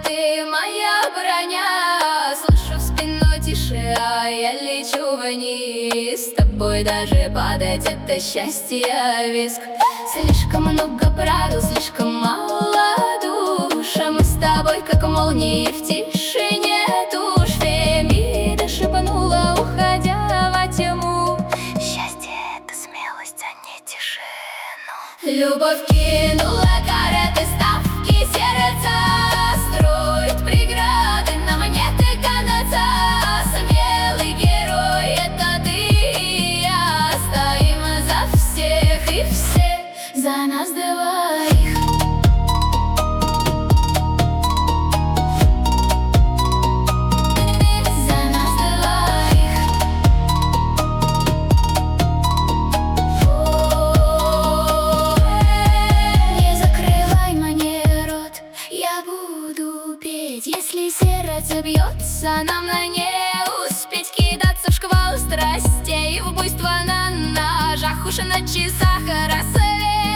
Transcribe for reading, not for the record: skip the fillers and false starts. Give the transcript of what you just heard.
ты моя броня. Слышу в спину тише, а я лечу вниз. С тобой даже падать — это счастье, виск. Слишком много правил, слишком мало душ, а мы с тобой как молнии в тишине душ. Фемида шепнула, уходя во тьму: счастье — это смелость, а не тишину. Любовь кинула кареты, ставки, сердца строит преграды, нам нет и конца. Смелый герой — это ты и я. Стоим за всех и все за нас двоих. За нас двоих. Не закрывай мне рот, я буду петь. Если сердце бьется, нам на не успеть кидаться в шквал страстей, в буйство на ножах, уши на часах, рассвет.